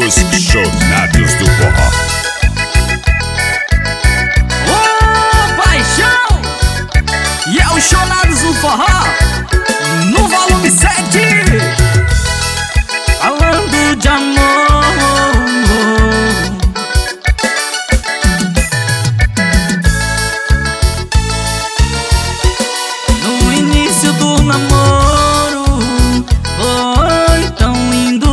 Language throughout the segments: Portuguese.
Os Chonados do Forró. Ô, paixão! E é os Chonados do Forró no volume 7, falando de amor. No início do namoro foi tão lindo.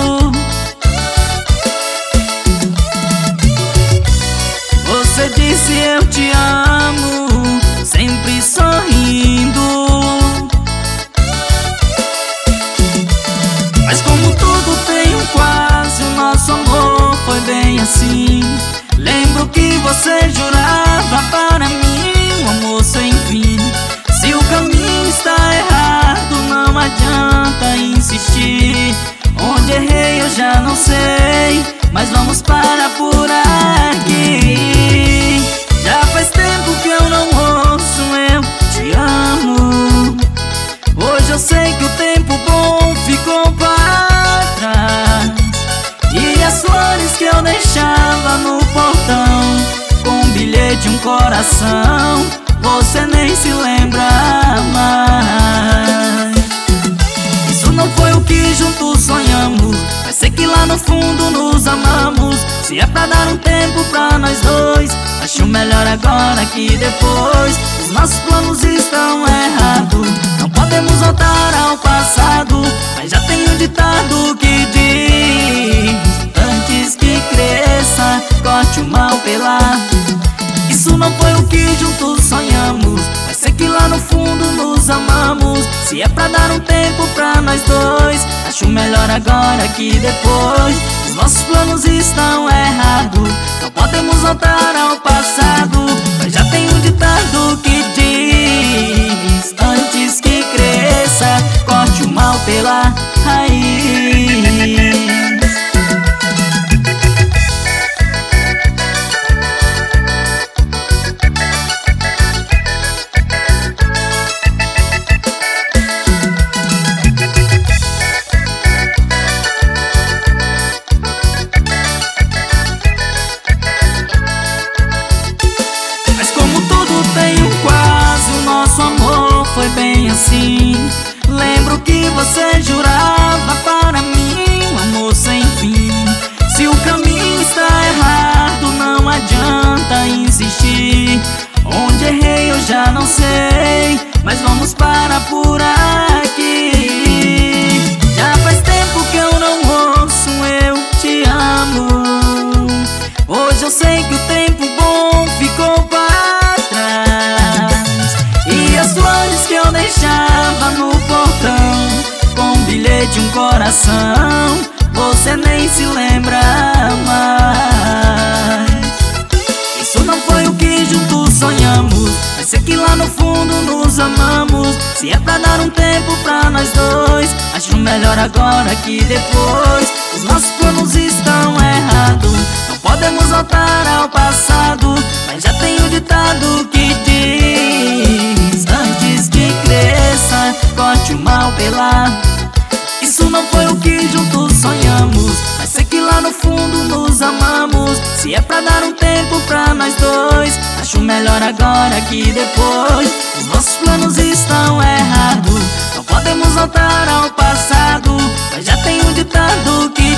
Você disse eu te amo, sempre sorrindo. Mas como tudo tem um quase, o nosso amor foi bem assim. Lembro que você jurava para mim um amor sem fim. Se o caminho está errado, não adianta insistir. Onde errei eu já não sei, mas vamos parar por aqui. Já faz tempo que eu não ouço eu te amo. Hoje eu sei que o tempo bom ficou para trás. E as flores que eu deixava no portão com um bilhete e um coração, você nem se lembra mais. Isso não foi o que juntos sonhamos, mas sei que lá no fundo nos amamos. Se é pra dar um tempo pra nós dois, acho melhor agora que depois. Os nossos planos estão errados, não podemos voltar ao passado. Mas já tem um ditado que diz: antes que cresça, corte o mal pela. Isso não foi o que juntos sonhamos, mas sei que lá no fundo nos amamos. Se é pra dar um tempo pra nós dois, acho melhor agora que depois. Os nossos planos estão errados, não podemos voltar ao passado. Mas já tem um ditado que diz: antes que cresça, corte o mal pela raiz. Foi bem assim. Lembro que você jurava para mim um amor sem fim. Se o caminho está errado, não adianta insistir. Onde errei eu já não sei, mas vamos parar por aqui. Já faz tempo que eu não ouço eu te amo. Hoje eu sei que o tempo bom ficou para trás. E as flores que eu deixava no portão com um bilhete e um coração, você nem se lembra mais. Isso não foi o que juntos sonhamos, mas sei que lá no fundo nos amamos. Se é pra dar um tempo pra nós dois, acho melhor agora que depois. Os nossos planos estão errados, não podemos voltar ao passado. Mas já tem um ditado que diz: antes que cresça, corte o mal pela. Isso não foi o que juntos sonhamos, mas sei que lá no fundo nos amamos. Se é pra dar um tempo pra nós dois, acho melhor agora que depois. Os nossos planos estão errados, não podemos voltar ao passado. Mas já tem um ditado que